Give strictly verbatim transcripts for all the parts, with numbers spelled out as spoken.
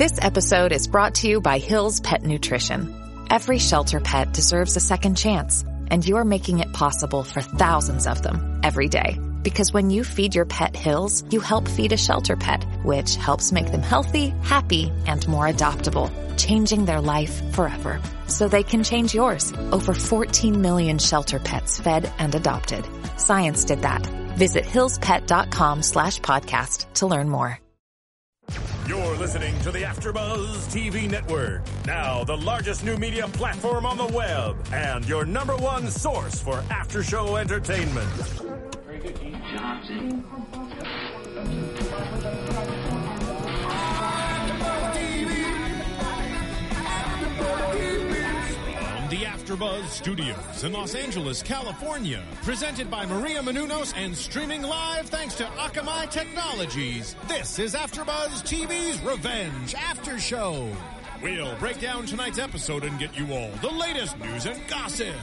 This episode is brought to you by Hill's Pet Nutrition. Every shelter pet deserves a second chance, and you're making it possible for thousands of them every day. Because when you feed your pet Hill's, you help feed a shelter pet, which helps make them healthy, happy, and more adoptable, changing their life forever. So they can change yours. Over fourteen million shelter pets fed and adopted. Science did that. Visit hillspet.com slash podcast to learn more. You're listening to the AfterBuzz T V network. Now the largest new media platform on the web and your number one source for after-show entertainment. Very good, Dean Johnson. The AfterBuzz Studios in Los Angeles, California. Presented by Maria Menounos and streaming live thanks to Akamai Technologies. This is AfterBuzz T V's Revenge After Show. We'll break down tonight's episode and get you all the latest news and gossip.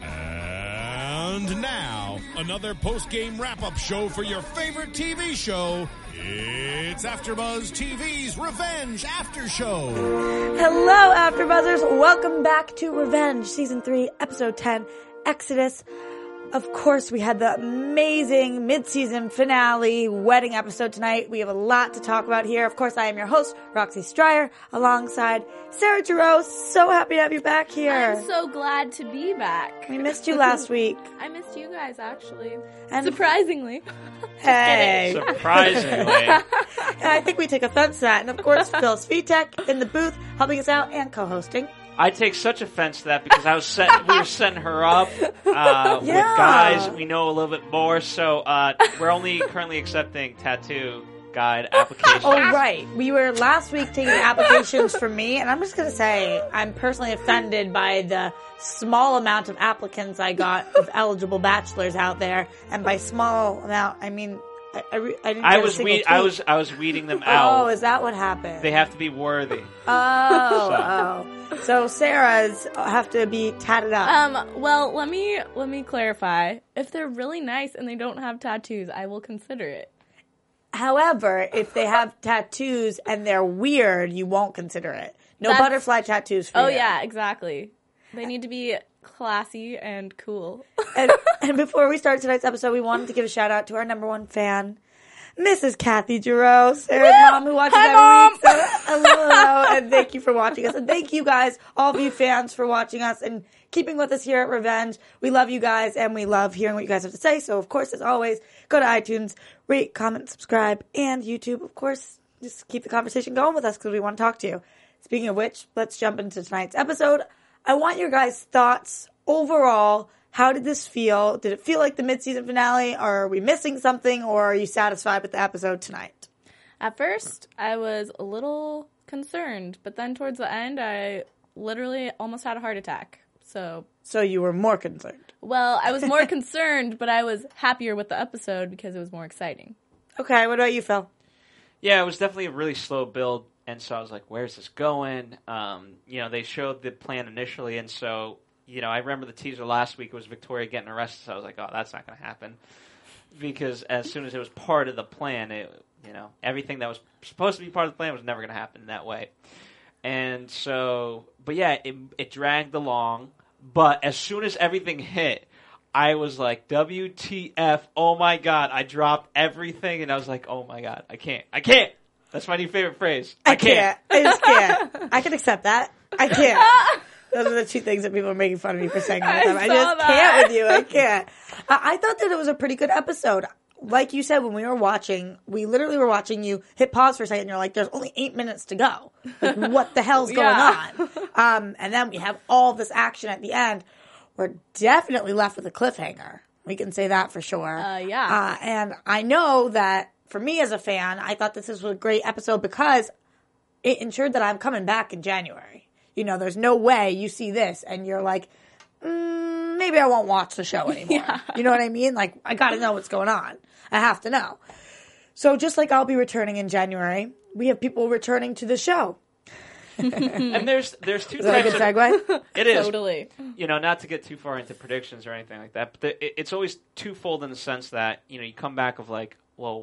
And now, another post-game wrap-up show for your favorite T V show. It's AfterBuzz T V's Revenge After Show. Hello, AfterBuzzers. Welcome back to Revenge, Season three, Episode ten, Exodus. Of course, we had the amazing mid-season finale wedding episode tonight. We have a lot to talk about here. Of course, I am your host, Roxy Stryer, alongside Sarah Giroux. So happy to have you back here. I'm so glad to be back. We missed you last week. I missed you guys, actually. And surprisingly. Hey. Surprisingly. And I think we take offense to that. And of course, Phil Svitek in the booth, helping us out and co-hosting. I take such offense to that because I was set, we were setting her up uh, Yeah. with guys we know a little bit more. So uh, we're only currently accepting tattoo guide applications. Oh, right. We were last week taking applications for me, and I'm just going to say I'm personally offended by the small amount of applicants I got of eligible bachelors out there. And by small amount, I mean I, I, re- I didn't I get a was single we- tweet. I was I was weeding them out. Oh, is that what happened? They have to be worthy. Oh, oh. So Sarah's have to be tatted up. Um, well, let me let me clarify. If they're really nice and they don't have tattoos, I will consider it. However, if they have tattoos and they're weird, you won't consider it. No That's- butterfly tattoos for Oh, you. yeah, exactly. They need to be classy and cool. And, and before we start tonight's episode, we wanted to give a shout out to our number one fan, Missus Kathy Giroux, Sarah's mom, who watches Hi, every Mom. week. So, hello, hello, and thank you for watching us. And thank you guys, all of you fans, for watching us and keeping with us here at Revenge. We love you guys, and we love hearing what you guys have to say. So, of course, as always, go to iTunes, rate, comment, subscribe, and YouTube. Of course, just keep the conversation going with us because we want to talk to you. Speaking of which, let's jump into tonight's episode. I want your guys' thoughts overall. How did this feel? Did it feel like the mid-season finale? Or are we missing something? Or are you satisfied with the episode tonight? At first, I was a little concerned, but then towards the end, I literally almost had a heart attack. So, So you were more concerned. well, I was more concerned, but I was happier with the episode because it was more exciting. Okay, what about you, Phil? Yeah, it was definitely a really slow build, and so I was like, "Where's this going?" Um, you know, they showed the plan initially, and so. You know, I remember the teaser last week was Victoria getting arrested, so I was like, oh, that's not going to happen. Because as soon as it was part of the plan, it, you know, everything that was supposed to be part of the plan was never going to happen in that way. And so, but yeah, it, it dragged along. But as soon as everything hit, I was like, W T F, oh my God. I dropped everything, and I was like, oh my God, I can't. I can't. That's my new favorite phrase. I, I can't. I just can't. I can accept that. I can't. Those are the two things that people are making fun of me for saying all the time. I, I just saw can't that. with you. I can't. I, I thought that it was a pretty good episode. Like you said, when we were watching, we literally were watching you hit pause for a second and you're like, there's only eight minutes to go. Like, what the hell's going Yeah. on? Um, and then we have all this action at the end. We're definitely left with a cliffhanger. We can say that for sure. Uh, yeah. Uh, and I know that for me as a fan, I thought this was a great episode because it ensured that I'm coming back in January. You know, there's no way you see this and you're like, mm, maybe I won't watch the show anymore. Yeah. You know what I mean? Like, I gotta know what's going on. I have to know. So just like I'll be returning in January, we have people returning to the show. And there's there's two Is that a types good of... segue? It is. Totally. You know, not to get too far into predictions or anything like that, but the, it, it's always twofold in the sense that, you know, you come back of like, well,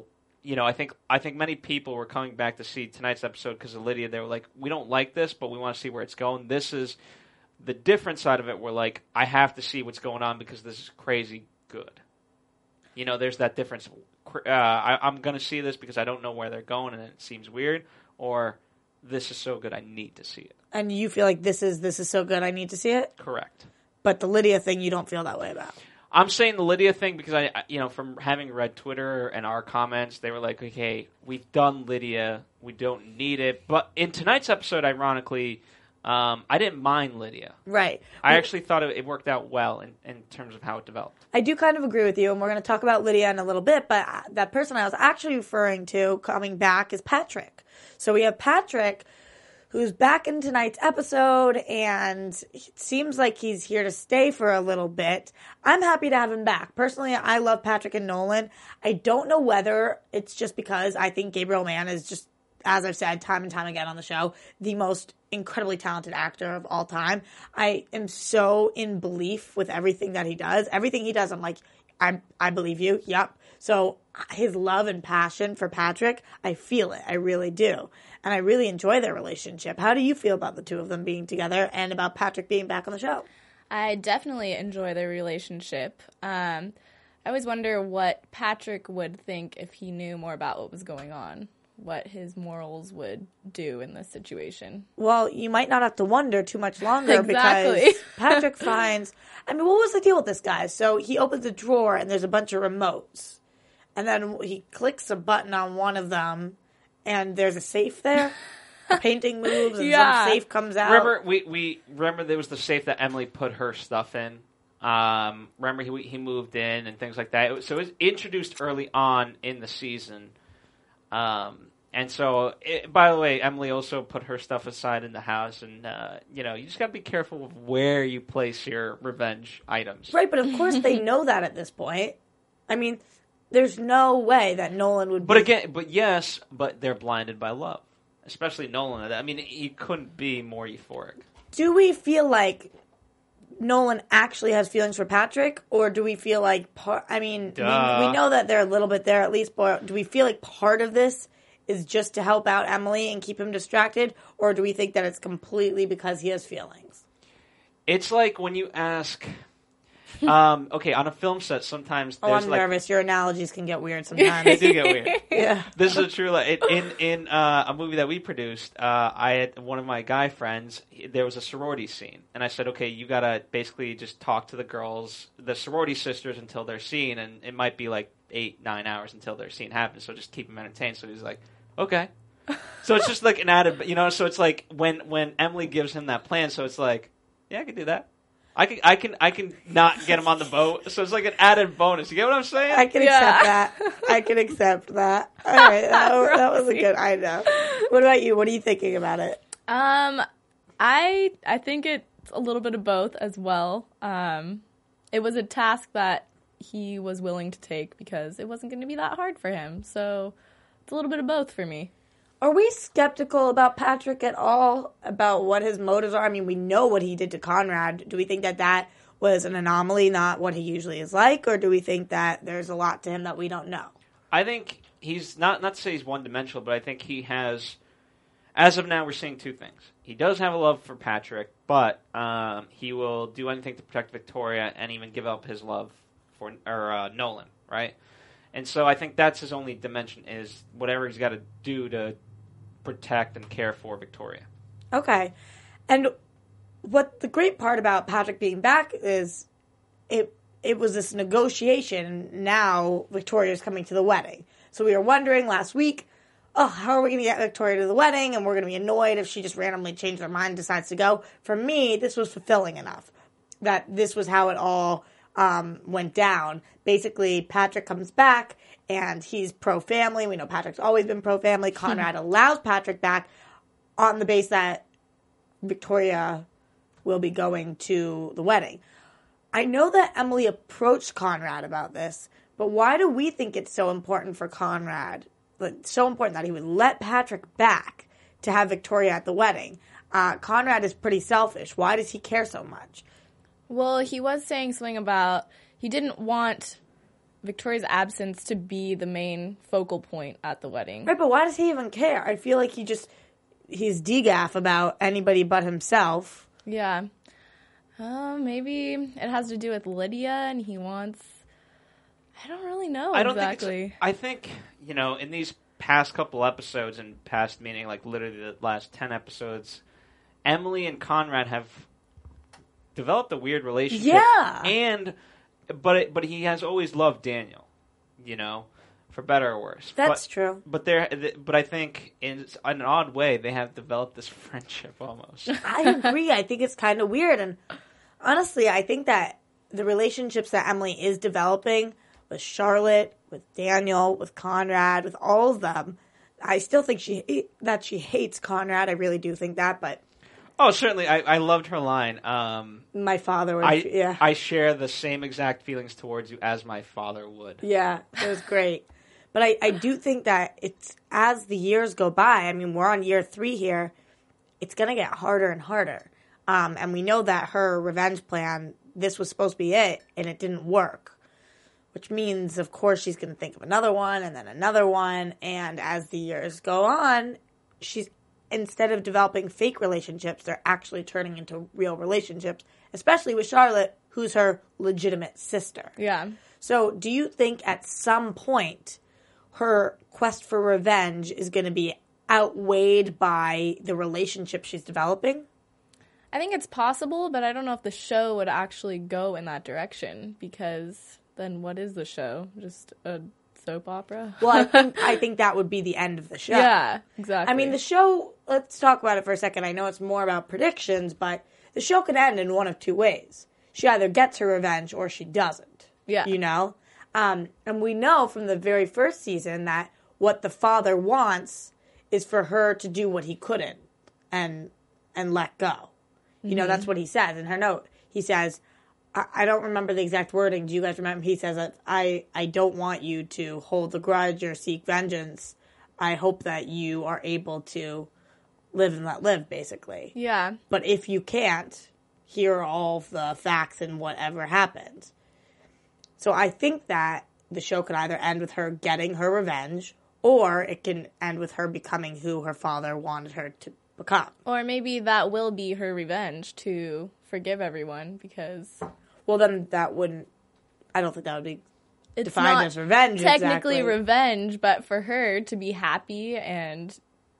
you know, I think I think many people were coming back to see tonight's episode because of Lydia. They were like, we don't like this, but we want to see where it's going. This is the different side of it where, like, I have to see what's going on because this is crazy good. You know, there's that difference. Uh, I, I'm going to see this because I don't know where they're going and it seems weird, or this is so good I need to see it. And you feel like this is this is so good I need to see it? Correct. But the Lydia thing you don't feel that way about? I'm saying the Lydia thing because I, you know, from having read Twitter and our comments, they were like, okay, we've done Lydia. We don't need it. But in tonight's episode, ironically, um, I didn't mind Lydia. Right. I actually thought it, it worked out well in, in terms of how it developed. I do kind of agree with you, and we're going to talk about Lydia in a little bit, but that person I was actually referring to coming back is Patrick. So we have Patrick, who's back in tonight's episode, and it seems like he's here to stay for a little bit. I'm happy to have him back. Personally, I love Patrick and Nolan. I don't know whether it's just because I think Gabriel Mann is just, as I've said time and time again on the show, the most incredibly talented actor of all time. I am so in belief with everything that he does. Everything he does, I'm like, I I believe you. Yep. So his love and passion for Patrick, I feel it. I really do. And I really enjoy their relationship. How do you feel about the two of them being together and about Patrick being back on the show? I definitely enjoy their relationship. Um, I always wonder what Patrick would think if he knew more about what was going on, what his morals would do in this situation. Well, you might not have to wonder too much longer exactly. because Patrick finds, I mean, what was the deal with this guy? So he opens a drawer and there's a bunch of remotes. And then he clicks a button on one of them and there's a safe there. A painting moves and yeah. some safe comes out. Remember, we, we remember there was the safe that Emily put her stuff in. Um, remember, he he moved in and things like that. It was, so it was introduced early on in the season. Um, and so, it, by the way, Emily also put her stuff aside in the house. And, uh, you know, you just got to be careful of where you place your revenge items. Right, but of course they know that at this point. I mean, there's no way that Nolan would be... But again, but yes, but they're blinded by love. Especially Nolan. I mean, he couldn't be more euphoric. Do we feel like Nolan actually has feelings for Patrick? Or do we feel like... Par- I mean, we, we know that they're a little bit there at least, but do we feel like part of this is just to help out Emily and keep him distracted? Or do we think that it's completely because he has feelings? It's like when you ask... Um, okay, on a film set, sometimes oh, there's I'm like... nervous. Your analogies can get weird sometimes. They do get weird. Yeah. This is a true... Like, in in uh, a movie that we produced, uh, I had one of my guy friends, he, there was a sorority scene. And I said, okay, you got to basically just talk to the girls, the sorority sisters, until they're scene. And it might be like eight, nine hours until their scene happens. So just keep them entertained. So he's like, okay. So it's just like an added... You know, so it's like when, when Emily gives him that plan, so it's like, yeah, I can do that. I can, I can, I can not get him on the boat, so it's like an added bonus. You get what I'm saying? I can Yeah. accept that. I can accept that. All right, that, was- that was a good. I know. What about you? What are you thinking about it? Um, I I think it's a little bit of both as well. Um, it was a task that he was willing to take because it wasn't going to be that hard for him. So it's a little bit of both for me. Are we skeptical about Patrick at all? About what his motives are? I mean, we know what he did to Conrad. Do we think that that was an anomaly, not what he usually is like? Or do we think that there's a lot to him that we don't know? I think he's not, not to say he's one-dimensional, but I think he has, as of now, we're seeing two things. He does have a love for Patrick, but um, he will do anything to protect Victoria and even give up his love for or uh, Nolan, right? And so I think that's his only dimension, is whatever he's got to do to protect and care for Victoria. Okay. And what the great part about Patrick being back is it it was this negotiation. Now Victoria's coming to the wedding. So we were wondering last week, oh, how are we going to get Victoria to the wedding? And we're going to be annoyed if she just randomly changed her mind and decides to go. For me, this was fulfilling enough that this was how it all um, went down. Basically, Patrick comes back and he's pro-family. We know Patrick's always been pro-family. Conrad allows Patrick back on the base that Victoria will be going to the wedding. I know that Emily approached Conrad about this, but why do we think it's so important for Conrad, like, so important that he would let Patrick back to have Victoria at the wedding? Uh, Conrad is pretty selfish. Why does he care so much? Well, he was saying something about he didn't want Victoria's absence to be the main focal point at the wedding. Right, but why does he even care? I feel like he just, he's degaff about anybody but himself. Yeah. Uh, maybe it has to do with Lydia and he wants, I don't really know I don't exactly. think it's, I think, you know, in these past couple episodes, and past meaning like literally the last ten episodes, Emily and Conrad have developed a weird relationship. Yeah. And, but it, but he has always loved Daniel, you know, for better or worse. That's but, true. But they're, but I think in an odd way, they have developed this friendship almost. I agree. I think it's kind of weird. And honestly, I think that the relationships that Emily is developing with Charlotte, with Daniel, with Conrad, with all of them, I still think she that she hates Conrad. I really do think that, but Oh, certainly. I, I loved her line. Um, my father would, I, yeah. I share the same exact feelings towards you as my father would. Yeah, it was great. But I, I do think that it's, as the years go by, I mean, we're on year three here, it's going to get harder and harder. Um, and we know that her revenge plan, this was supposed to be it, and it didn't work. Which means, of course, she's going to think of another one, and then another one. And as the years go on, she's, instead of developing fake relationships, they're actually turning into real relationships, especially with Charlotte, who's her legitimate sister. Yeah. So do you think at some point her quest for revenge is going to be outweighed by the relationship she's developing? I think it's possible, but I don't know if the show would actually go in that direction, because then what is the show? Just a soap opera? Well, I think, I think that would be the end of the show. Yeah, exactly. I mean, the show, let's talk about it for a second. I know it's more about predictions, but the show could end in one of two ways. She either gets her revenge or she doesn't. Yeah. You know? Um, and we know from the very first season that what the father wants is for her to do what he couldn't and and let go. You mm-hmm. know, that's what he says in her note. He says, I, I don't remember the exact wording. Do you guys remember? He says that I, I don't want you to hold the grudge or seek vengeance. I hope that you are able to live and let live, basically. Yeah. But if you can't, here are all the facts and whatever happened. So I think that the show could either end with her getting her revenge, or it can end with her becoming who her father wanted her to become. Or maybe that will be her revenge, to forgive everyone, because... Well, then that wouldn't... I don't think that would be it's defined not as revenge, technically exactly. revenge, but for her to be happy and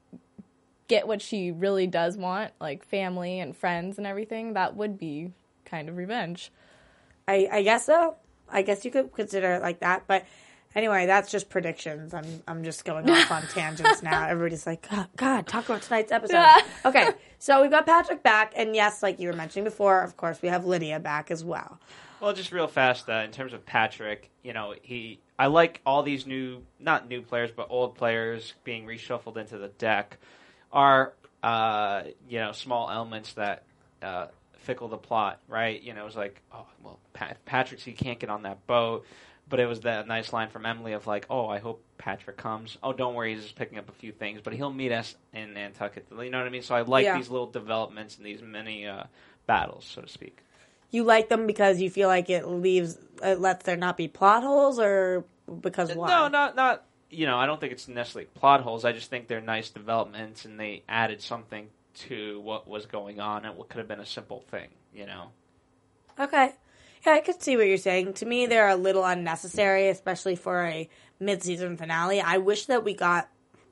get what she really does want, like family and friends and everything, that would be kind of revenge. I, I guess so. I guess you could consider it like that, but anyway, that's just predictions. I'm I'm just going off on tangents now. Everybody's like, God, God, talk about tonight's episode. Okay, so we've got Patrick back, and yes, like you were mentioning before, of course, we have Lydia back as well. Well, just real fast, uh, in terms of Patrick, you know, he I like all these new, not new players, but old players being reshuffled into the deck are, uh, you know, small elements that uh, fickle the plot, right? You know, it was like, oh, well, Pat- Patrick's, he can't get on that boat. But it was that nice line from Emily of like, oh, I hope Patrick comes. Oh, don't worry, he's just picking up a few things, but he'll meet us in Nantucket. You know what I mean? So I like Yeah. these little developments and these mini uh, battles, so to speak. You like them because you feel like it leaves, it lets there not be plot holes, or because why? No, not, not, you know, I don't think it's necessarily plot holes. I just think they're nice developments, and they added something to what was going on and what could have been a simple thing, you know? Okay. Yeah, I could see what you're saying. To me, they're a little unnecessary, especially for a mid-season finale. I wish that we got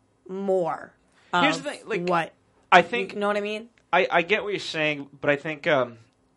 more of Here's the thing, like, what... I think... You know what I mean? I, I get what you're saying, but I think um,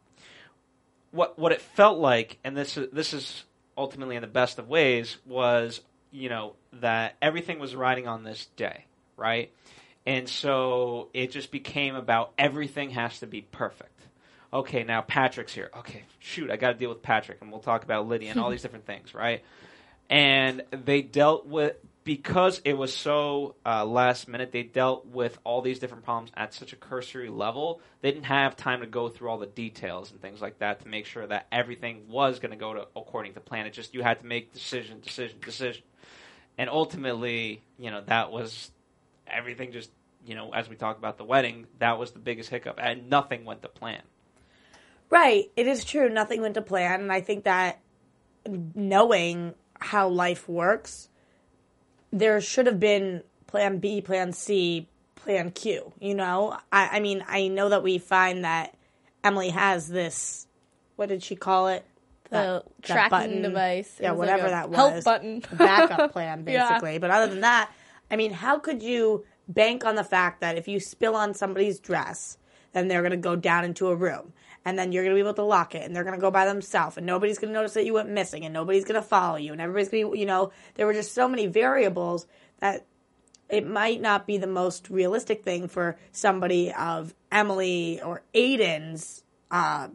what what it felt like, and this is, this is ultimately in the best of ways, was, you know, that everything was riding on this day, right? And so it just became about everything has to be perfect. Okay, now Patrick's here. Okay, shoot, I got to deal with Patrick, and we'll talk about Lydia and all these different things, right? And they dealt with, because it was so uh, last minute, they dealt with all these different problems at such a cursory level. They didn't have time to go through all the details and things like that to make sure that everything was going to go to according to plan. It just, you had to make decision, decision, decision. And ultimately, you know, that was everything just, you know, as we talk about the wedding, that was the biggest hiccup, and nothing went to plan. Right. It is true. Nothing went to plan. And I think that knowing how life works, there should have been plan B, plan C, plan Q, you know? I, I mean, I know that we find that Emily has this, what did she call it? The That- that tracking button. device. It Yeah, was like whatever a that was. help button. A backup plan, Yeah. basically. But other than that, I mean, how could you bank on the fact that if you spill on somebody's dress, then they're going to go down into a room, and then you're going to be able to lock it, and they're going to go by themselves, and nobody's going to notice that you went missing, and nobody's going to follow you, and everybody's going to be, you know, there were just so many variables that it might not be the most realistic thing for somebody of Emily or Aiden's uh,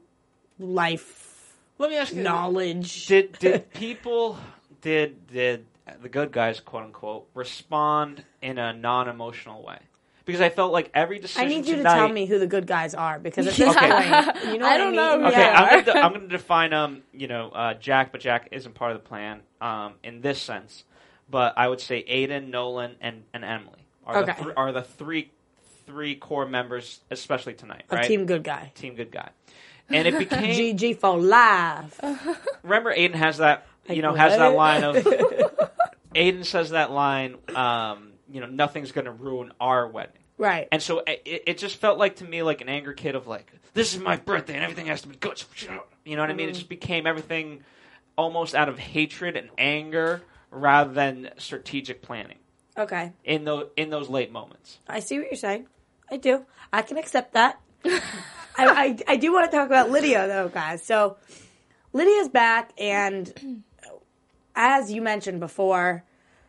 life Let me ask you, knowledge. did did people did did the good guys, quote unquote, respond in a non-emotional way? Because I felt like every decision I need you tonight, to tell me who the good guys are, because at this Okay. point, you know I what don't I know mean? who Okay, they Yeah. I'm gonna, de- I'm gonna define um, you know, uh, Jack, but Jack isn't part of the plan um, in this sense. But I would say Aiden, Nolan, and, and Emily are Okay. the th- are the three three core members, especially tonight, Of right? Team Good Guy. Team good guy, and it became. G G for life. Remember, Aiden has that you Like know has that what? line of. Aiden says that line. Um, you know, nothing's gonna ruin our wedding. Right. And so it, it just felt like to me like an angry kid of like, this is my birthday and everything has to be good. So shut up. You know what I mean? It just became everything almost out of hatred and anger rather than strategic planning Okay. in those in those late moments. I see what you're saying. I do. I can accept that. I, I, I do want to talk about Lydia, though, guys. So, Lydia's back, and as you mentioned before,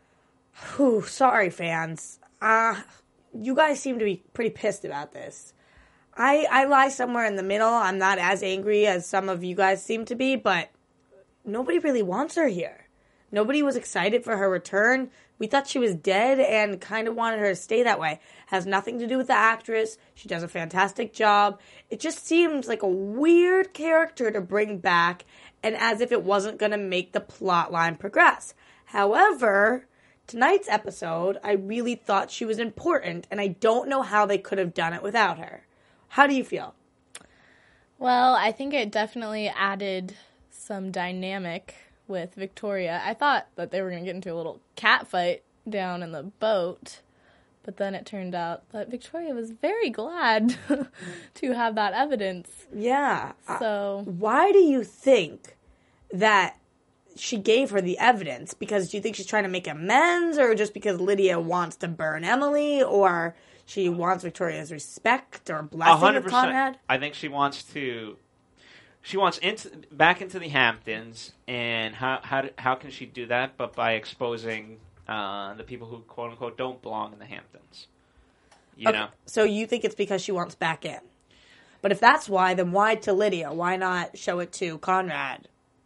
whew, sorry, fans. Uh, you guys seem to be pretty pissed about this. I, I lie somewhere in the middle. I'm not as angry as some of you guys seem to be, but nobody really wants her here. Nobody was excited for her return. We thought she was dead and kind of wanted her to stay that way. Has nothing to do with the actress. She does a fantastic job. It just seems like a weird character to bring back, and as if it wasn't going to make the plot line progress. However, tonight's episode, I really thought she was important, and I don't know how they could have done it without her. How do you feel? Well, I think it definitely added some dynamic with Victoria. I thought that they were going to get into a little cat fight down in the boat, but then it turned out that Victoria was very glad to have that evidence. Yeah. So, Why do you think that she gave her the evidence? Because do you think she's trying to make amends, or just because Lydia wants to burn Emily, or she wants Victoria's respect or A blessing hundred of percent. Conrad? I think she wants to. She wants into back into the Hamptons, and how how how can she do that? But by exposing uh, the people who quote unquote don't belong in the Hamptons. You Okay, know. so you think it's because she wants back in. But if that's why, then why to Lydia? Why not show it to Conrad?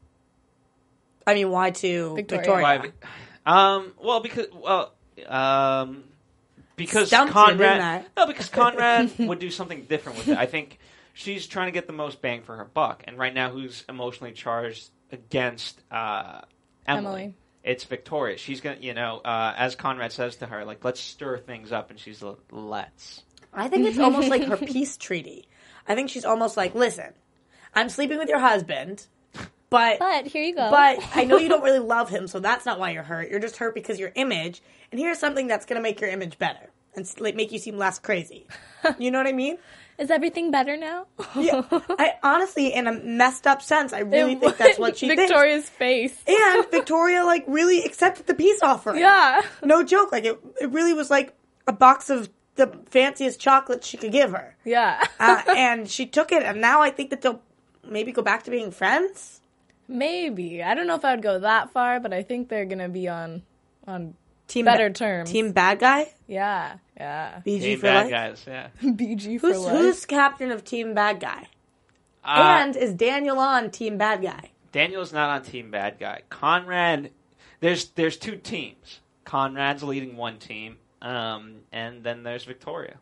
I mean, why to Victoria. Victoria? Why? Um. Well, because well. Um. Because Stumped you, Conrad. didn't I? No, because Conrad would do something different with it. I think she's trying to get the most bang for her buck, and right now, who's emotionally charged against uh, Emily? Emily. It's Victoria. She's gonna, you know, uh, as Conrad says to her, like, let's stir things up, and she's like, let's. I think it's almost like her peace treaty. I think she's almost like, listen, I'm sleeping with your husband, but but here you go. but I know you don't really love him, so that's not why you're hurt. You're just hurt because your image, and here's something that's going to make your image better and like make you seem less crazy. You know what I mean? Is everything better now? Yeah. I honestly, in a messed up sense, I really It think that's what she thinks. Victoria's face. And Victoria, like, really accepted the peace offering. Yeah. No joke. Like, it, it really was like a box of the fanciest chocolate she could give her. Yeah. Uh, and she took it, and now I think that they'll maybe go back to being friends. Maybe. I don't know if I would go that far, but I think they're going to be on on Team better ba- terms. Team bad guy? Yeah. Yeah. B G Team for bad life? guys, yeah. B G for Who's, life. who's captain of Team bad guy? Uh, and is Daniel on Team bad guy? Daniel's not on Team Bad Guy. Conrad, there's there's two teams. Conrad's leading one team, um, and then there's Victoria.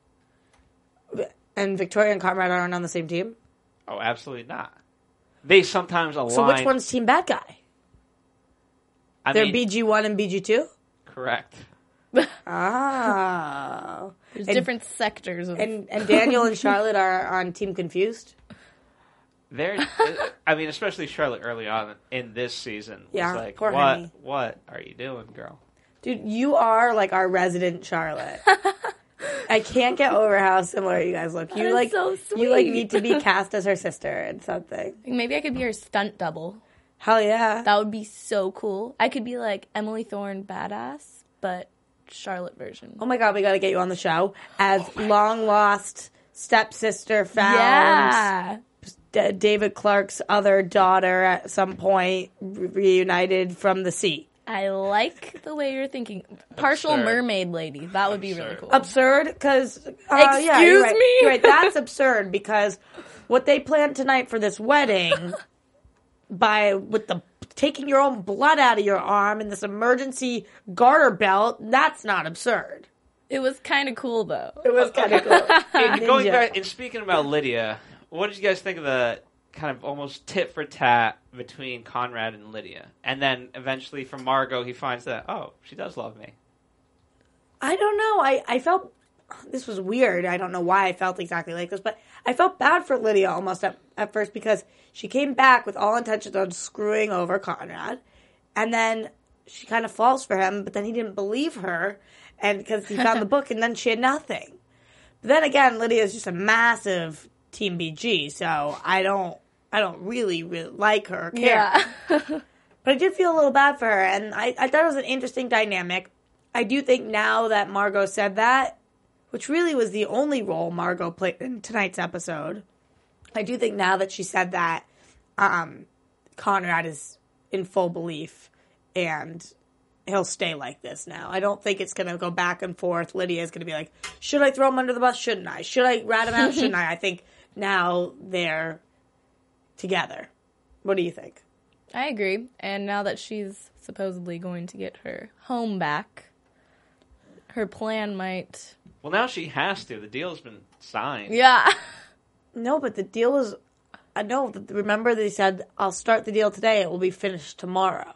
And Victoria and Conrad aren't on the same team? Oh, absolutely not. They sometimes align. So which one's Team bad guy? I They're mean, B G one and B G two? correct. Oh. There's and, different sectors of and, and Daniel and Charlotte are on Team Confused? There, I mean, especially Charlotte early on in this season. Was Yeah, like, poor what, honey. what are you doing, girl? Dude, you are like our resident Charlotte. I can't get over how similar you guys look. You is like so you like sweet. need to be cast as her sister in something. Maybe I could be her stunt double. Hell yeah. That would be so cool. I could be like Emily Thorne badass, but Charlotte version. Oh my god, we gotta get you on the show as long lost stepsister found. Yeah. D- David Clark's other daughter at some point re- reunited from the sea. I like the way you're thinking. Partial Absurd. mermaid lady. That would be really Absurd. cool. Absurd because uh, yeah, Excuse you're right. me? You're right. That's absurd because what they planned tonight for this wedding by with the taking your own blood out of your arm and this emergency garter belt, that's not absurd. It was kind of cool though. It was kind of cool. And going Ninja. back and speaking about Lydia, what did you guys think of the kind of almost tit for tat between Conrad and Lydia? And then eventually from Margot, he finds that, oh, she does love me. I don't know. I, I felt this was weird. I don't know why I felt exactly like this, but I felt bad for Lydia almost at, at first because she came back with all intentions on screwing over Conrad, and then she kind of falls for him, but then he didn't believe her, and because he found the book, and then she had nothing. But then again, Lydia is just a massive Team B G, so I don't, I don't really, really like her. Or care. Yeah. But I did feel a little bad for her, and I, I thought it was an interesting dynamic. I do think now that Margot said that, which really was the only role Margot played in tonight's episode, I do think now that she said that, um, Conrad is in full belief, and he'll stay like this now. I don't think it's going to go back and forth. Lydia is going to be like, should I throw him under the bus? Shouldn't I? Should I rat him out? Shouldn't I? I think now they're together. What do you think? I agree. And now that she's supposedly going to get her home back, her plan might... Well, now she has to. The deal's been signed. Yeah. No, but the deal was... I know. Remember they said, I'll start the deal today. It will be finished tomorrow.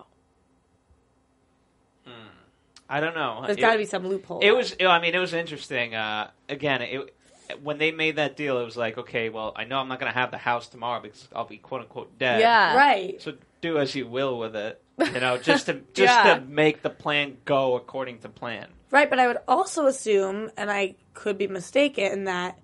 I don't know. There's It- got to be some loophole. It was. I mean, it was interesting. Uh, again, it, when they made that deal, it was like, okay, well, I know I'm not going to have the house tomorrow because I'll be quote unquote dead. Yeah. Right. So do as you will with it. You know, just to just Yeah. to make the plan go according to plan. Right, but I would also assume, and I could be mistaken, that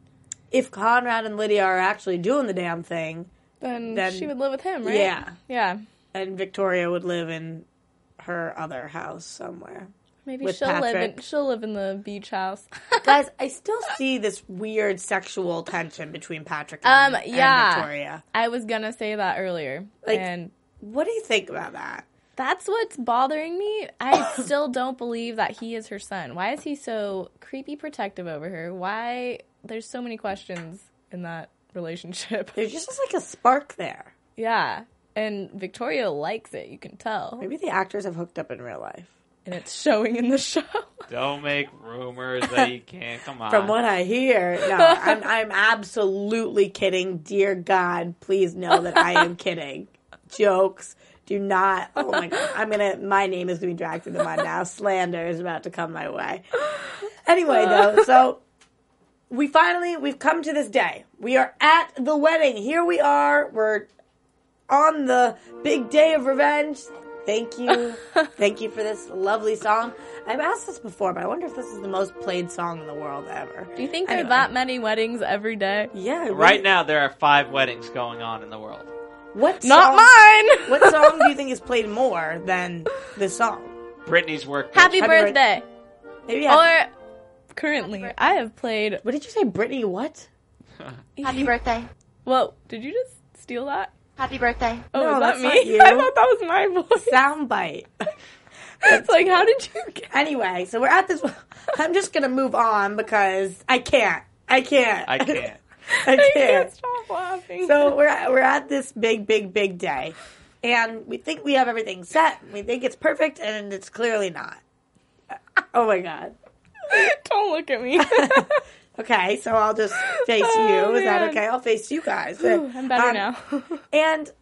if Conrad and Lydia are actually doing the damn thing, Then, Then- she would live with him, right? Yeah. Yeah. and Victoria would live in her other house somewhere. Maybe With she'll live in Patrick. she'll live in the beach house. Guys, I still see this weird sexual tension between Patrick and, Um, and yeah. Victoria. I was gonna say that earlier. Like- and What do you think about that? that's what's bothering me. I still don't believe that he is her son. Why is he so creepy protective over her? Why there's so many questions in that relationship. There's just like a spark there. Yeah. And Victoria likes it, you can tell. Maybe the actors have hooked up in real life. And it's showing in the show. Don't make rumors that you can't. Come on. From what I hear, no, I'm, I'm absolutely kidding. Dear God, please know that I am kidding. Jokes. Do not. Oh my God. I'm going to, my name is going to be dragged through the mud now. Slander is about to come my way. Anyway, though, so we finally, we've come to this day. We are at the wedding. Here we are. We're on the big day of revenge. Thank you. Thank you for this lovely song. I've asked this before, but I wonder if this is the most played song in the world ever. Do you think there are Anyway. that many weddings every day? Yeah. really- Right now, there are five weddings going on in the world. What Not song, mine! What song do you think is played more than this song? Britney's work. Happy, Happy birthday! Maybe I, Or currently, I have played. what did you say, Britney? What? Happy birthday. Whoa, did you just steal that? Happy birthday. Oh, No, is that's that not me? you. I thought that was my voice. Soundbite. It's like, how did you get? Anyway, so we're at this. I'm just gonna move on because I can't. I can't. I can't. I I can't. can't stop laughing. So we're at, we're at this big, big, big day, and we think we have everything set. We think it's perfect, and it's clearly not. Oh my God. Don't look at me. Okay, so I'll just face Oh, you. Is that man. okay? I'll face you guys. Ooh, I'm better Um, now. And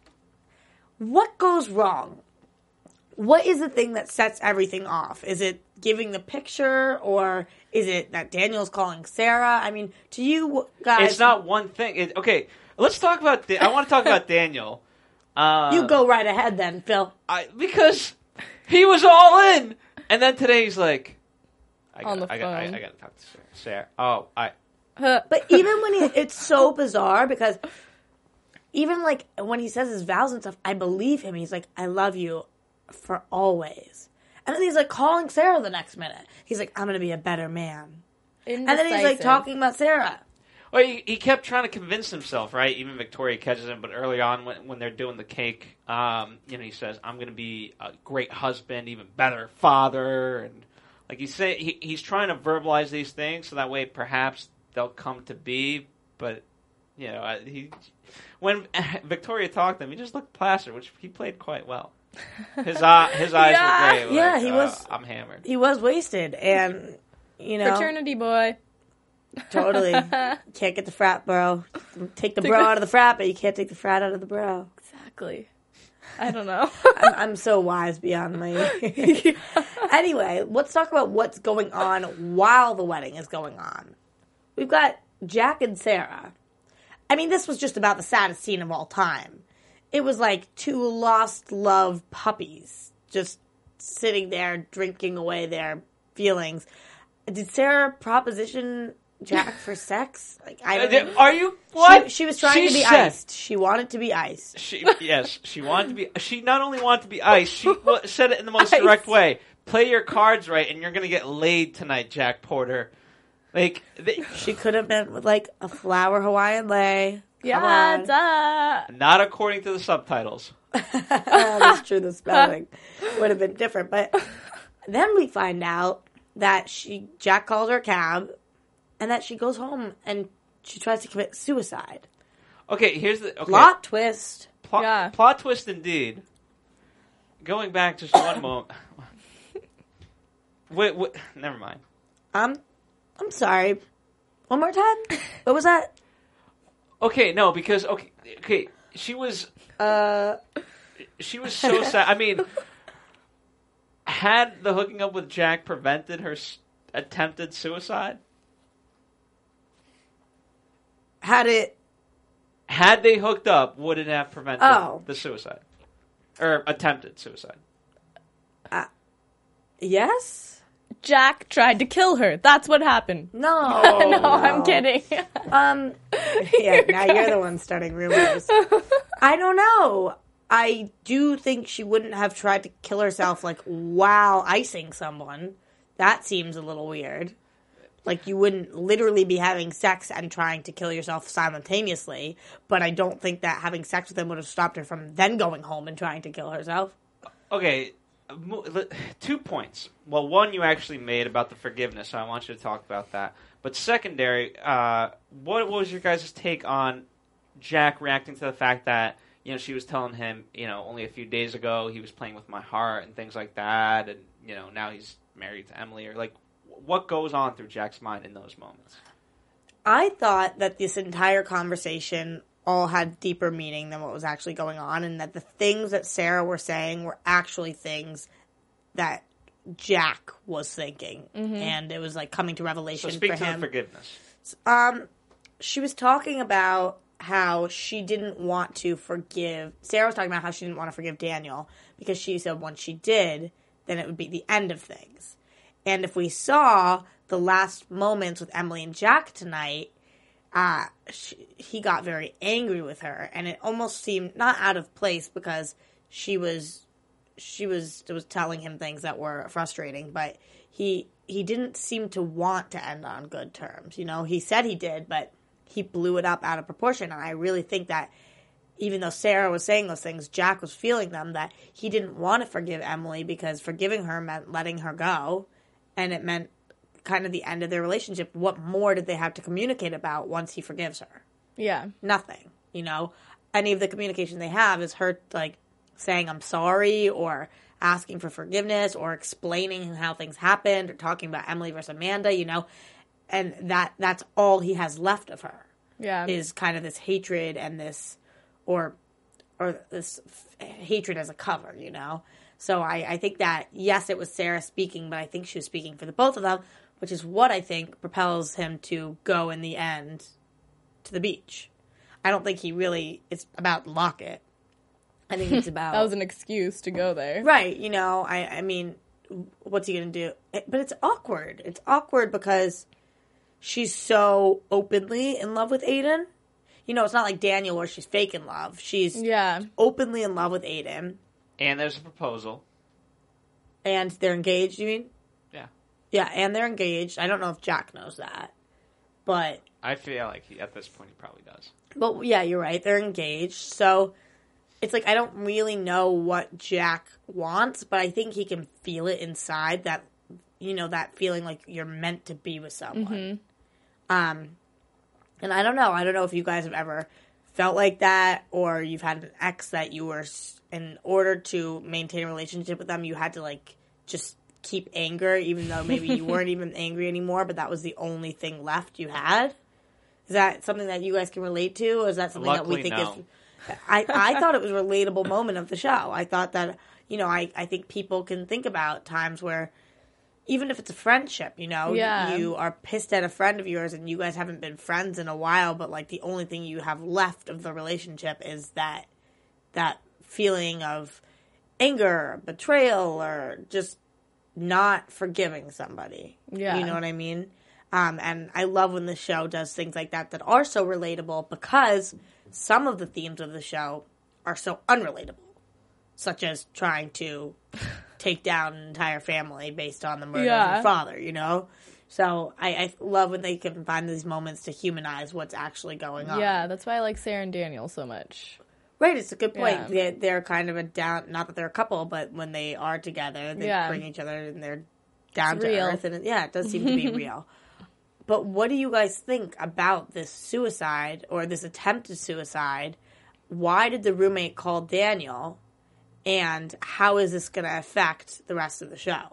what goes wrong? What is the thing that sets everything off? Is it giving the picture, or is it that Daniel's calling Sarah? I mean, to you guys, It's not one thing. It, okay, let's talk about. Da- I want to talk about Daniel. Uh, You go right ahead then, Phil. I, because he was all in, and then today he's like, I On got, the I got, I, phone. I got to talk to Sarah. Sarah. Oh, I. But even when he, it's so bizarre because even like when he says his vows and stuff, I believe him. He's like, I love you for always. And then he's like calling Sarah the next minute. He's like, I'm going to be a better man. And then he's like Indecisive. talking about Sarah. Well, he, he kept trying to convince himself, right? Even Victoria catches him, but early on when, when they're doing the cake, um, you know, he says, I'm going to be a great husband, even better father. And like you say, he, he's trying to verbalize these things so that way perhaps they'll come to be. But, you know, uh, he when Victoria talked to him, he just looked placid, which he played quite well. His, uh, his eyes Yeah. were great. Yeah, like, he uh, was- I'm hammered. He was wasted. And, you know. Fraternity boy. Totally. Can't get the frat bro. Take the Take bro the- out of the frat, but you can't take the frat out of the bro. Exactly. I don't know. I'm, I'm so wise beyond my... Anyway, let's talk about what's going on while the wedding is going on. We've got Jack and Sarah. I mean, this was just about the saddest scene of all time. It was like two lost love puppies just sitting there drinking away their feelings. Did Sarah proposition Jack for sex? Like I don't know. Are you what? She, she was trying She to be said- iced. She wanted to be iced. She yes, she wanted to be. She not only wanted to be iced, she wa- said it in the most Ice. direct way. Play your cards right, and you're gonna get laid tonight, Jack Porter. Like, they, She could have been with like a flower Hawaiian lei. Come yeah, on. duh. not according to the subtitles. That's true. The spelling would have been different, but then we find out that she Jack calls her a cab, and that she goes home and she tries to commit suicide. Okay, here's the okay. Plot twist. Plot, Yeah. plot twist indeed. Going back just one moment. Wait, wait, never mind. Um, I'm sorry. One more time. What was that? Okay, no, because okay, okay, she was Uh, she was so sad. I mean, had the hooking up with Jack prevented her s- attempted suicide? had it? Had they hooked up, would it have prevented Oh. the suicide? Or attempted suicide? Yes. Jack tried to kill her. That's what happened. No. no, I'm kidding. Um. Yeah. Now you're the one starting rumors. I don't know. I do think she wouldn't have tried to kill herself like while icing someone. That seems a little weird. Like you wouldn't literally be having sex and trying to kill yourself simultaneously. But I don't think that having sex with him would have stopped her from then going home and trying to kill herself. Okay, mo- li- two points. Well, one you actually made about the forgiveness, so I want you to talk about that. But secondary, uh, what was your guys' take on Jack reacting to the fact that, you know, she was telling him, you know, only a few days ago he was playing with my heart and things like that, and, you know, now he's married to Emily, or, like, what goes on through Jack's mind in those moments? I thought that this entire conversation all had deeper meaning than what was actually going on, and that the things that Sarah were saying were actually things that Jack was thinking, and it was like coming to So revelation speak for to him. the forgiveness. Um, she was talking about how she didn't want to forgive. Sarah was talking about how she didn't want to forgive Daniel because she said once she did, then it would be the end of things. And if we saw the last moments with Emily and Jack tonight, uh, she, he got very angry with her, and it almost seemed not out of place because she was she was was telling him things that were frustrating, but he he didn't seem to want to end on good terms. You know, he said he did, but he blew it up out of proportion, and I really think that even though Sarah was saying those things, Jack was feeling them, that he didn't want to forgive Emily because forgiving her meant letting her go, and it meant kind of the end of their relationship. What more did they have to communicate about once he forgives her? Yeah. Nothing, you know? Any of the communication they have is her, like, saying I'm sorry or asking for forgiveness or explaining how things happened or talking about Emily versus Amanda, you know? And that that's all he has left of her. Yeah. Is kind of this hatred and this, or or this f- hatred as a cover, you know? So I, I think that, yes, it was Sarah speaking, but I think she was speaking for the both of them, which is what I think propels him to go in the end to the beach. I don't think he really, it's about Locket. I think it's about... That was an excuse to go there. Right, you know, I, I mean, what's he going to do? But it's awkward. It's awkward because she's so openly in love with Aiden. You know, it's not like Daniel where she's fake in love. She's Yeah. openly in love with Aiden. And there's a proposal. And they're engaged, you mean? Yeah. Yeah, and they're engaged. I don't know if Jack knows that. But... I feel like he, at this point he probably does. But, yeah, you're right. They're engaged. So... It's like, I don't really know what Jack wants, but I think he can feel it inside, that, you know, that feeling like you're meant to be with someone. Mm-hmm. Um, and I don't know. I don't know if you guys have ever felt like that, or you've had an ex that you were, in order to maintain a relationship with them, you had to, like, just keep anger, even though maybe you weren't even angry anymore, but that was the only thing left you had? Is that something that you guys can relate to, or is that something Luckily, that we think no. is... I, I thought it was a relatable moment of the show. I thought that, you know, I, I think people can think about times where, even if it's a friendship, you know, Yeah. you are pissed at a friend of yours and you guys haven't been friends in a while, but, like, the only thing you have left of the relationship is that that feeling of anger, betrayal, or just not forgiving somebody. Yeah. You know what I mean? Um, and I love when the show does things like that that are so relatable, because some of the themes of the show are so unrelatable, such as trying to take down an entire family based on the murder of Yeah. your father, you know? So I, I love when they can find these moments to humanize what's actually going on. Yeah, that's why I like Sarah and Daniel so much. Right, it's a good point. Yeah. They're, they're kind of a down, not that they're a couple, but when they are together, they Yeah. bring each other and they're down It's to real. earth. And it, yeah, it does seem to be real. But what do you guys think about this suicide, or this attempted suicide? Why did the roommate call Daniel? And how is this going to affect the rest of the show?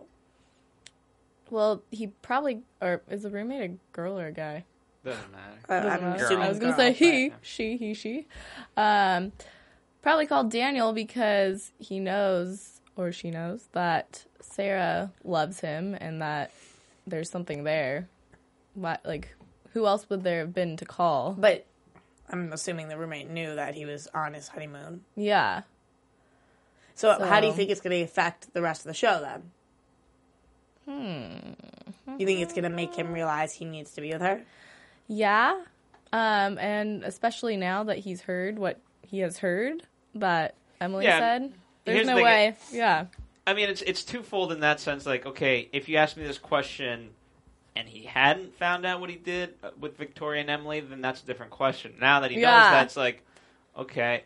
Well, he probably, or is the roommate a girl or a guy? Doesn't matter. Uh, Doesn't I'm matter. assuming I was going to girl, say he, but- she, he, she. Um, probably called Daniel because he knows, or she knows, that Sarah loves him and that there's something there. What, like, who else would there have been to call? But I'm assuming the roommate knew that he was on his honeymoon. Yeah. So, how do you So- think it's going to affect the rest of the show then? Hmm. You think it's going to make him realize he needs to be with her? Yeah. Um, and especially now that he's heard what he has heard that Emily Yeah. said. There's Here's no the thing. way. Yeah. I mean, it's it's twofold in that sense. Like, okay, if you asked me this question and he hadn't found out what he did with Victoria and Emily, then that's a different question. Now that he Yeah. knows, that's like, okay.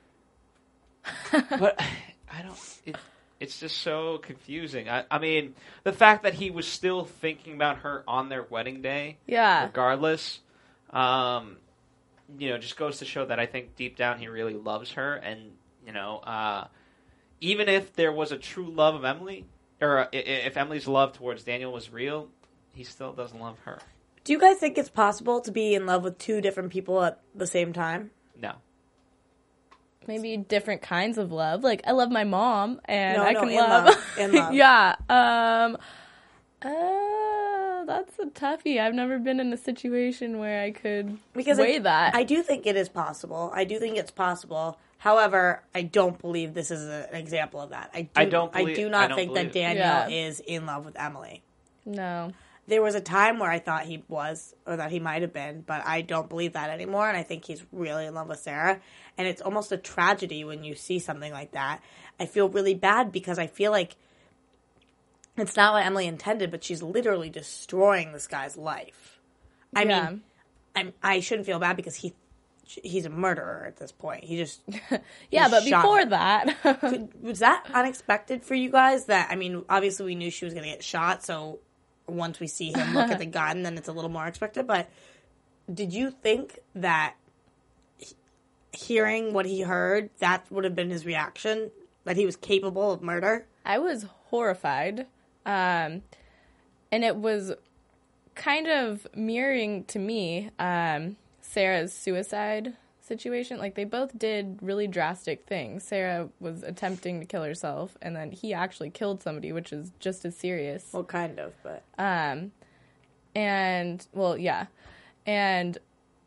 But I don't. It, it's just so confusing. I, I mean, the fact that he was still thinking about her on their wedding day, Yeah. regardless, um, you know, just goes to show that I think deep down he really loves her, and you know, uh, even if there was a true love of Emily, or uh, if Emily's love towards Daniel was real, he still doesn't love her. Do you guys think it's possible to be in love with two different people at the same time? No. Maybe different kinds of love. Like, I love my mom, and No, I no, can in love. love. In love. yeah. Um, uh, that's a toughie. I've never been in a situation where I could Because weigh I, that. I do think it is possible. I do think it's possible. However, I don't believe this is a, an example of that. I do, I don't believe- I do I not don't think that believe it. Daniel Yeah. is in love with Emily. no. There was a time where I thought he was, or that he might have been, but I don't believe that anymore, and I think he's really in love with Sarah. And it's almost a tragedy when you see something like that. I feel really bad because I feel like it's not what Emily intended, but she's literally destroying this guy's life. I Yeah. mean, I'm, I shouldn't feel bad because he he's a murderer at this point. He just Yeah, he but shot before her. that. Could- was that unexpected for you guys? That, I mean, obviously we knew she was going to get shot, so once we see him look at the gun, then it's a little more expected. But did you think that he- hearing what he heard, that would have been his reaction? That he was capable of murder? I was horrified. Um, and it was kind of mirroring to me um, Sarah's suicide situation. Like, they both did really drastic things. Sarah was attempting to kill herself, and then he actually killed somebody, which is just as serious. Well, kind of, but... Um, and, well, yeah. And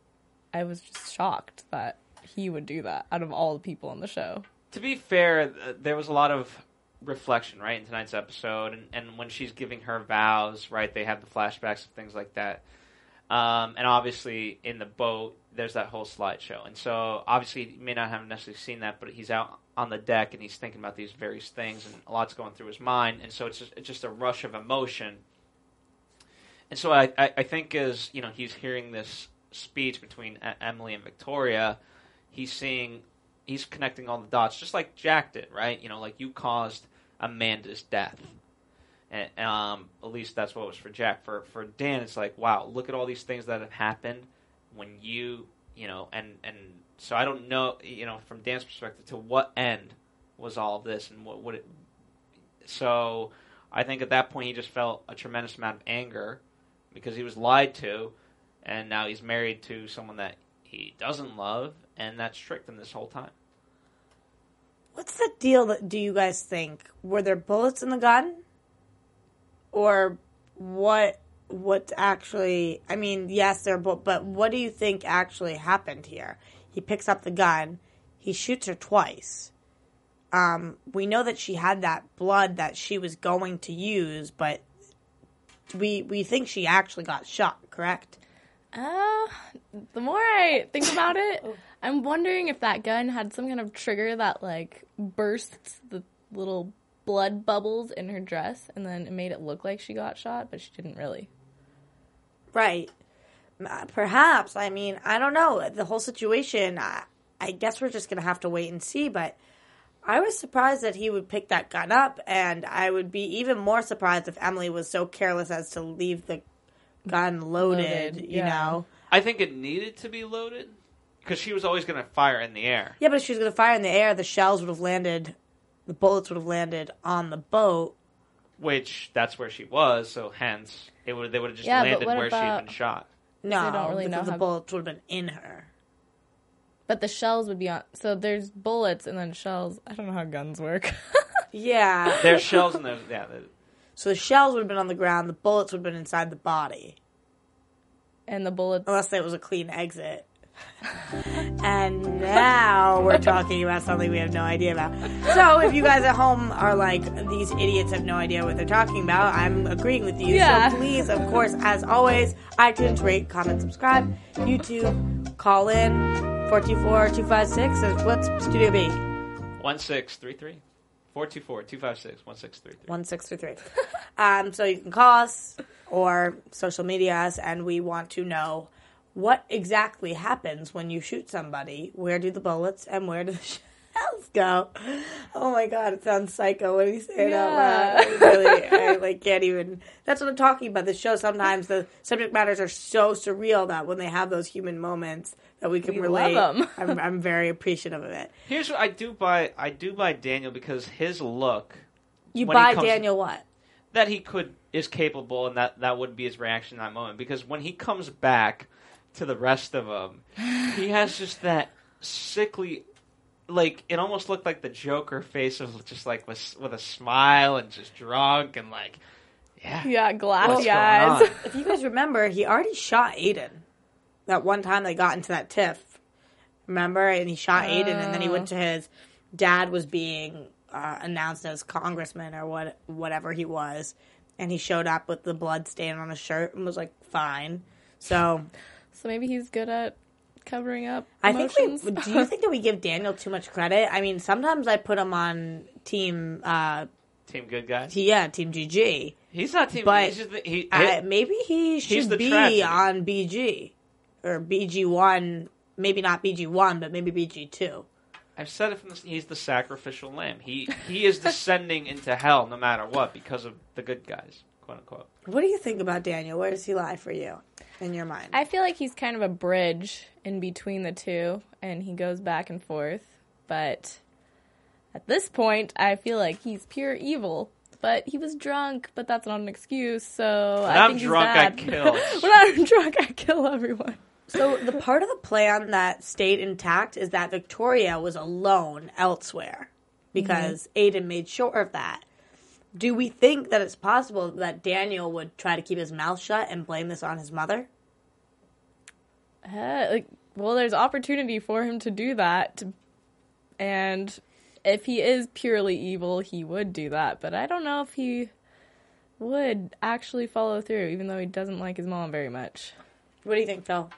I was just shocked that he would do that out of all the people on the show. To be fair, uh, there was a lot of reflection, right, in tonight's episode, and, and when she's giving her vows, right, they have the flashbacks and things like that. Um, and obviously, in the boat, there's that whole slideshow. And so, obviously, you may not have necessarily seen that, but he's out on the deck, and he's thinking about these various things, and a lot's going through his mind, and so it's just, it's just a rush of emotion. And so I, I, I think as, you know, he's hearing this speech between Emily and Victoria, he's seeing, he's connecting all the dots, just like Jack did, right? You know, like, you caused Amanda's death. And, um, at least that's what it was for Jack. For for Dan, it's like, wow, look at all these things that have happened when you, you know, and, and so I don't know, you know, from Dan's perspective, to what end was all of this, and what would it, so I think at that point he just felt a tremendous amount of anger because he was lied to, and now he's married to someone that he doesn't love, and that's tricked him this whole time. What's the deal, that, do you guys think? Were there bullets in the gun? Or what? What's actually? I mean, yes, there. But but what do you think actually happened here? He picks up the gun. He shoots her twice. Um, we know that she had that blood that she was going to use, but we we think she actually got shot. Correct? Uh, the more I think about it, I'm wondering if that gun had some kind of trigger that like bursts the little blood bubbles in her dress, and then it made it look like she got shot, but she didn't really. Right. Perhaps. I mean, I don't know. The whole situation, I, I guess we're just going to have to wait and see, but I was surprised that he would pick that gun up, and I would be even more surprised if Emily was so careless as to leave the gun loaded, Loaded, you yeah. know? I think it needed to be loaded because she was always going to fire in the air. Yeah, but if she was going to fire in the air, the shells would have landed, the bullets would have landed on the boat. Which, that's where she was, so hence, it would they would have just Yeah, but landed what where she had about- been shot. No, They don't really because know the how- bullets would have been in her. But the shells would be on. So there's bullets and then shells. I don't know how guns work. Yeah. There's shells and there's, yeah. There's, So the shells would have been on the ground, the bullets would have been inside the body. And the bullets. Unless it was a clean exit. And now we're talking about something we have no idea about. So if you guys at home are like, these idiots have no idea what they're talking about, I'm agreeing with you. Yeah. So please, of course, as always, iTunes, rate, comment, subscribe. YouTube, call in, four two four, two five six. What's Studio B? one six three three, four two four, two five six, one six three three. one six three three. Um, so you can call us or social media us, and we want to know what exactly happens when you shoot somebody. Where do the bullets and where do the shells go? Oh my god, it sounds psycho when you say it out loud. I really, I like can't even. That's what I'm talking about. The show, sometimes the subject matters are so surreal that when they have those human moments that we can We relate, love 'em. I'm, I'm very appreciative of it. Here's what I do buy. I do buy Daniel because his look. You when he buy comes- Daniel what? That he could is capable, and that that would be his reaction in that moment. Because when he comes back to the rest of them, he has just that sickly, like it almost looked like the Joker face of just like with with a smile and just drunk and like, yeah, Yeah, what's glassy going eyes. on? If you guys remember, he already shot Aiden. That one time they got into that tiff. Remember? And he shot Aiden, and then he went to his dad was being uh, announced as congressman or what, whatever he was, and he showed up with the blood stain on his shirt and was like, fine. So So maybe he's good at covering up I think emotions. we, do you think that we give Daniel too much credit? I mean, sometimes I put him on team, uh, Team good guys. yeah, team G G. He's not team. But he's just, the- he, Uh, maybe he should the be tragedy. on B G or B G one. Maybe not B G one, but maybe B G two. I've said it from the, he's the sacrificial lamb. He he is descending into hell no matter what because of the good guys, quote unquote. What do you think about Daniel? Where does he lie for you in your mind? I feel like he's kind of a bridge in between the two, and he goes back and forth. But at this point, I feel like he's pure evil. But he was drunk, but that's not an excuse, so When I I'm think drunk, I he's bad. kill. When I'm drunk, I kill everyone. So the part of the plan that stayed intact is that Victoria was alone elsewhere because Aiden made sure of that. Do we think that it's possible that Daniel would try to keep his mouth shut and blame this on his mother? Uh, like, Well, there's opportunity for him to do that. And if he is purely evil, he would do that. But I don't know if he would actually follow through, even though he doesn't like his mom very much. What do you think, Phil?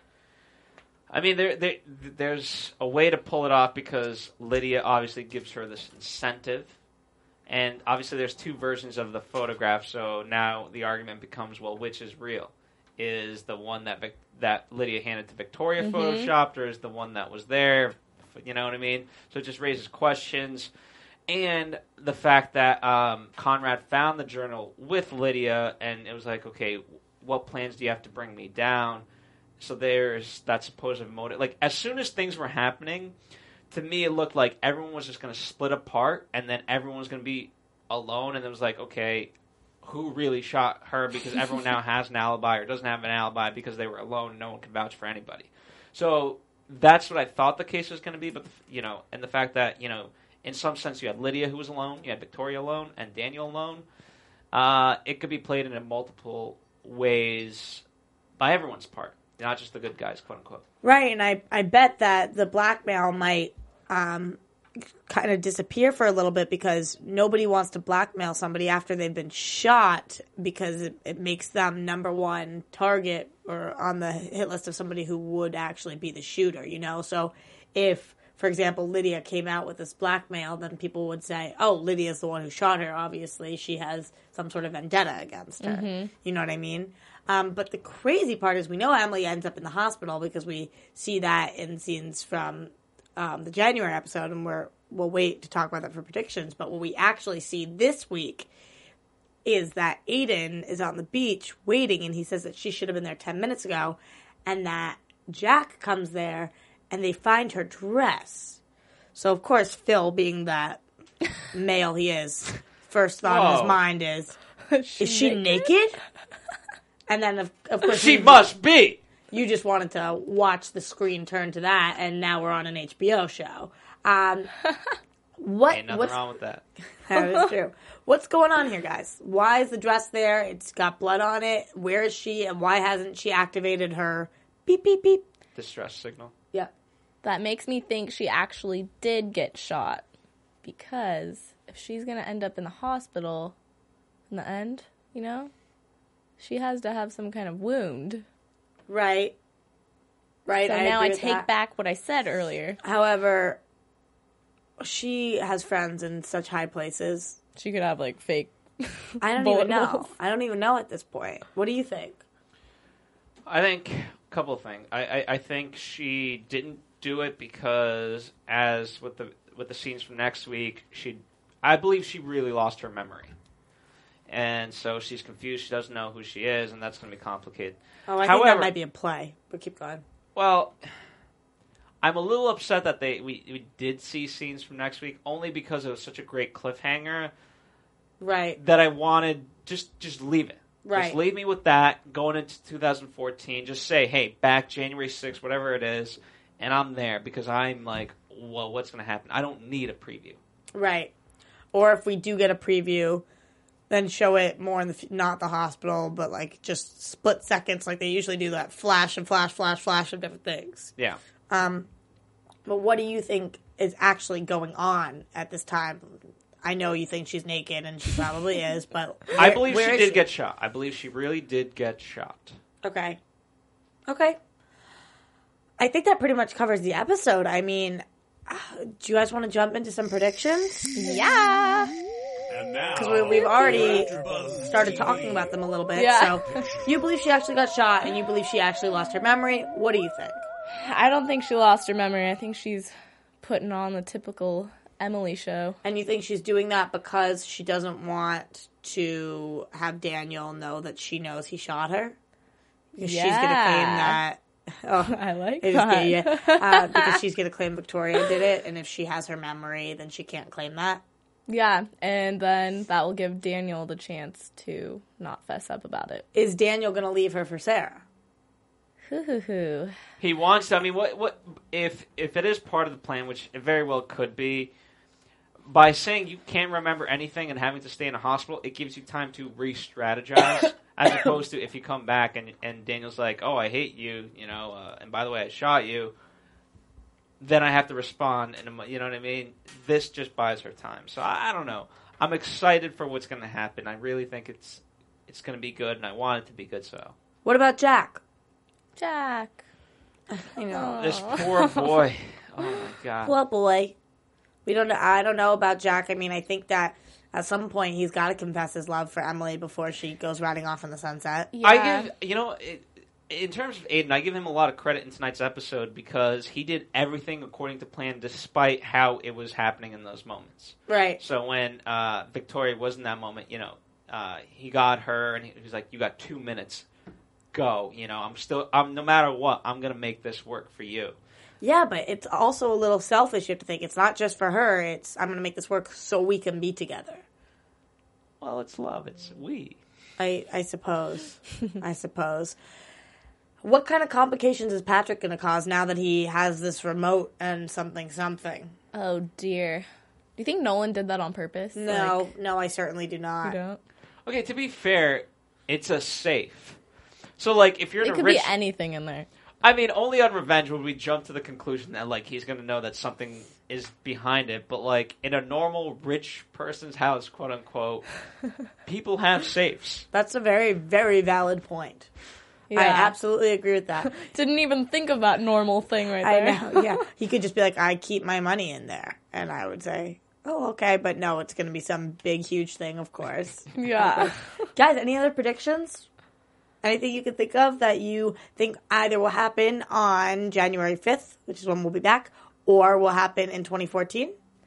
I mean, there, there, there's a way to pull it off because Lydia obviously gives her this incentive. And obviously there's two versions of the photograph, so now the argument becomes, well, which is real? Is the one that Vic- that Lydia handed to Victoria Mm-hmm. photoshopped, or is the one that was there? You know what I mean? So it just raises questions. And the fact that um, Conrad found the journal with Lydia, and it was like, okay, what plans do you have to bring me down? So there's that supposed motive. Like, as soon as things were happening, to me it looked like everyone was just going to split apart, and then everyone was going to be alone, and it was like, okay, who really shot her? Because everyone now has an alibi or doesn't have an alibi because they were alone and no one can vouch for anybody. So that's what I thought the case was going to be, but, the, you know, and the fact that, you know, in some sense you had Lydia who was alone, you had Victoria alone, and Daniel alone. Uh, it could be played in multiple ways by everyone's part, not just the good guys, quote unquote. Right, and I, I bet that the blackmail might um, kind of disappear for a little bit because nobody wants to blackmail somebody after they've been shot because it, it makes them number one target or on the hit list of somebody who would actually be the shooter, you know? So if, for example, Lydia came out with this blackmail, then people would say, oh, Lydia's the one who shot her. Obviously, she has some sort of vendetta against her. Mm-hmm. You know what I mean? Um, but the crazy part is we know Emily ends up in the hospital because we see that in scenes from um, the January episode, and we're, we'll wait to talk about that for predictions. But what we actually see this week is that Aiden is on the beach waiting, and he says that she should have been there ten minutes ago, and that Jack comes there, and they find her dress. So, of course, Phil, being that male he is, first thought in Whoa. his mind is, is she naked? And then, of, of course, She you, must be! you just wanted to watch the screen turn to that, and now we're on an H B O show. Um, what? Ain't nothing what's, wrong with that. That is true. What's going on here, guys? Why is the dress there? It's got blood on it. Where is she, and why hasn't she activated her beep, beep, beep? Distress signal. Yeah. That makes me think she actually did get shot. Because if she's going to end up in the hospital in the end, you know, she has to have some kind of wound. Right. Right. So I now agree I with take that. back what I said earlier. However, she has friends in such high places. She could have, like, fake I don't bullet even know. holes. I don't even know at this point. What do you think? I think a couple of things. I, I, I think she didn't do it because, as with the with the scenes from next week, she, I believe she really lost her memory, and so she's confused. She doesn't know who she is, and that's going to be complicated. Oh, I However, think that might be a play, but keep going. Well, I'm a little upset that they we, we did see scenes from next week, only because it was such a great cliffhanger Right. that I wanted just just leave it. Right. Just leave me with that going into two thousand fourteen. Just say, hey, back January sixth, whatever it is, and I'm there because I'm like, well, what's going to happen? I don't need a preview. Right. Or if we do get a preview, then show it more in the, f- not the hospital, but like just split seconds like they usually do, that flash and flash, flash, flash of different things. Yeah. Um, but what do you think is actually going on at this time? I know you think she's naked, and she probably is, but I where- believe where she is did get shot. I believe she really did get shot. Okay. Okay. I think that pretty much covers the episode. I mean, uh, do you guys want to jump into some predictions? Yeah. Because we, we've already started talking about them a little bit. Yeah. So you believe she actually got shot, and you believe she actually lost her memory. What do you think? I don't think she lost her memory. I think she's putting on the typical Emily show. And you think she's doing that because she doesn't want to have Daniel know that she knows he shot her? Because she's going to claim Yeah. that. Oh, I like it is that. gay, yeah. Uh, because she's going to claim Victoria did it, and if she has her memory, then she can't claim that. Yeah, and then that will give Daniel the chance to not fess up about it. Is Daniel going to leave her for Sarah? Hoo hoo hoo. He wants to, I mean, what what if if it is part of the plan, which it very well could be, by saying you can't remember anything and having to stay in a hospital, it gives you time to re-strategize, as opposed to if you come back and and Daniel's like, oh, I hate you, you know, uh, and by the way, I shot you, then I have to respond. In a, mo- you know what I mean? This just buys her time. So I, I don't know. I'm excited for what's going to happen. I really think it's it's going to be good, and I want it to be good. So What about Jack? Jack. You know, this poor boy. Oh my god. poor boy. We don't know. I don't know about Jack. I mean, I think that at some point he's got to confess his love for Emily before she goes riding off in the sunset. Yeah. I give you know. It, in terms of Aiden, I give him a lot of credit in tonight's episode because he did everything according to plan despite how it was happening in those moments. Right. So when uh, Victoria was in that moment, you know, uh, he got her and he was like, "You got two minutes, go." You know, I'm still, I'm no matter what, I'm gonna make this work for you. Yeah, but it's also a little selfish. You have to think it's not just for her. It's I'm going to make this work so we can be together. Well, it's love. It's we. I I suppose. I suppose. What kind of complications is Patrick going to cause now that he has this remote and something something? Oh, dear. Do you think Nolan did that on purpose? No, Like, no, I certainly do you not. don't? Okay, to be fair, it's a safe. So, like, if you're in It a could rich, be anything in there. I mean, only on Revenge would we jump to the conclusion that, like, he's going to know that something is behind it. But, like, in a normal rich person's house, quote unquote, people have safes. That's a very, very valid point. I Yeah. absolutely agree with that. Didn't even think of that normal thing right I there. know, yeah. He could just be like, I keep my money in there. And I would say, oh, okay. But no, it's going to be some big, huge thing, of course. Yeah. Guys, any other predictions? Anything you can think of that you think either will happen on January fifth, which is when we'll be back, or will happen in twenty fourteen?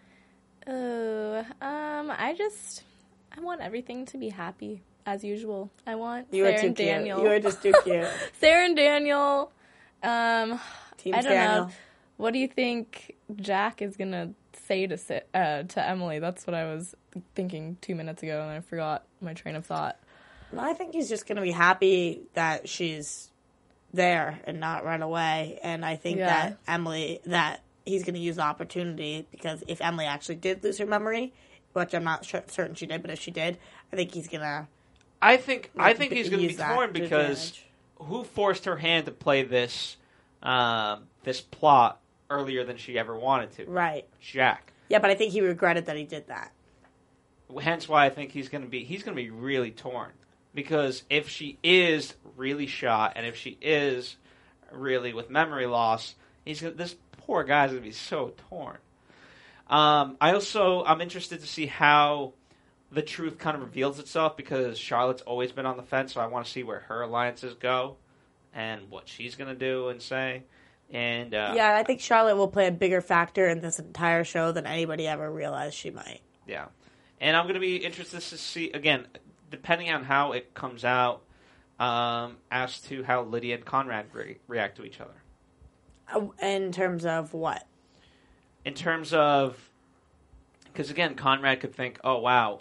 Oh, um, I just, I want everything to be happy, as usual. I want You Sarah are too and cute. Daniel. You are just too cute. Sarah and Daniel. Um, Team I don't Daniel. know. What do you think Jack is going to say to Sa- uh, to Emily? That's what I was thinking two minutes ago, and I forgot my train of thought. I think he's just going to be happy that she's there and not run away. And I think Yeah. that Emily, that he's going to use the opportunity because if Emily actually did lose her memory, which I'm not sure, certain she did, but if she did, I think he's going to. I think I Like, think he's use going to be that torn to because advantage. who forced her hand to play this um, this plot earlier than she ever wanted to? Right. Jack. Yeah, but I think he regretted that he did that. Hence why I think he's going to be he's going to be really torn because if she is really shot and if she is really with memory loss, he's gonna, this poor guy's going to be so torn. Um, I also I'm interested to see how the truth kind of reveals itself because Charlotte's always been on the fence, so I want to see where her alliances go and what she's going to do and say. And uh, Yeah, I think Charlotte will play a bigger factor in this entire show than anybody ever realized she might. yeah. And I'm going to be interested to see, again, depending on how it comes out, um, as to how Lydia and Conrad re- react to each other. Uh, In terms of what? In terms of, because again, Conrad could think, oh, wow,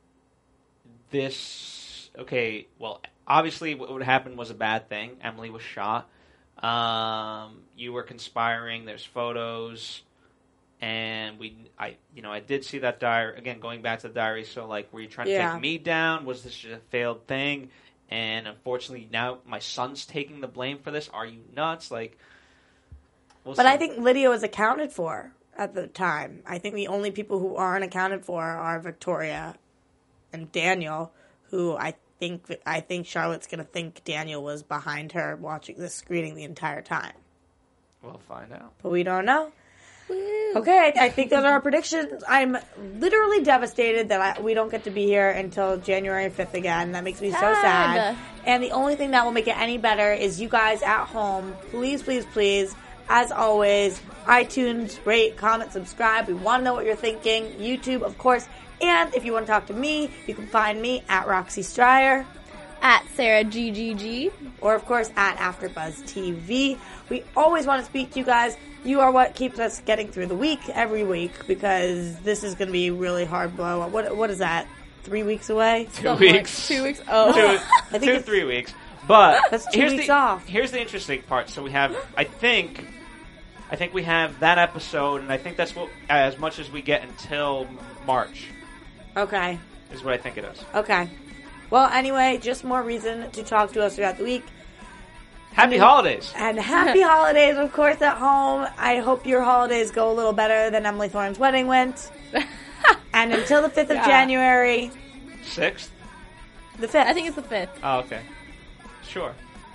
this, okay, well, obviously what would happen was a bad thing. Emily was shot. Um, you were conspiring. There's photos. And we, I, you know, I did see that diary, again, going back to the diary, so, like, were you trying to Yeah. take me down? Was this just a failed thing? And unfortunately, now my son's taking the blame for this. Are you nuts? Like, we'll But see. I think Lydia was accounted for at the time. I think the only people who aren't accounted for are Victoria and Daniel, who I think I think Charlotte's going to think Daniel was behind her watching this screening the entire time. We'll find out. But we don't know. Okay, I, I think those are our predictions. I'm literally devastated that I, we don't get to be here until January fifth again. That makes me so Sad. sad. And the only thing that will make it any better is you guys at home, please, please, please, as always, iTunes, rate, comment, subscribe. We want to know what you're thinking. YouTube, of course. And if you want to talk to me, you can find me at Roxy Stryer. At Sarah G G G. Or, of course, at AfterBuzz T V. We always want to speak to you guys. You are what keeps us getting through the week every week because this is going to be a really hard blow. What What is that? Three weeks away? Two Something like weeks. two weeks. Oh. Two, I think two it's- three weeks. But That's two here's weeks the, off. Here's the interesting part. So we have, I think, I think we have that episode, and I think that's what as much as we get until March Okay. is what I think it is. Okay. Well, anyway, just more reason to talk to us throughout the week. Happy holidays. And happy holidays, of course, at home. I hope your holidays go a little better than Emily Thorne's wedding went. And until the fifth of Yeah. January. Sixth? The fifth. I think it's the fifth. Oh, okay. Sure.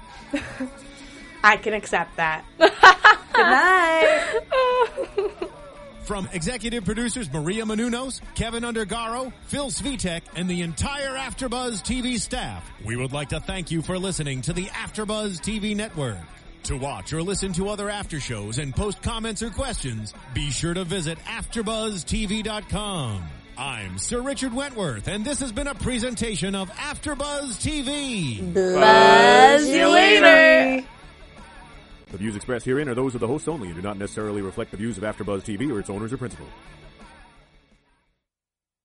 I can accept that. Good night. From executive producers Maria Menounos, Kevin Undergaro, Phil Svitek, and the entire AfterBuzz T V staff, we would like to thank you for listening to the AfterBuzz T V network. To watch or listen to other after shows and post comments or questions, be sure to visit after buzz T V dot com. I'm Sir Richard Wentworth, and this has been a presentation of AfterBuzz T V. Buzz you later. The views expressed herein are those of the hosts only and do not necessarily reflect the views of AfterBuzz T V or its owners or principals.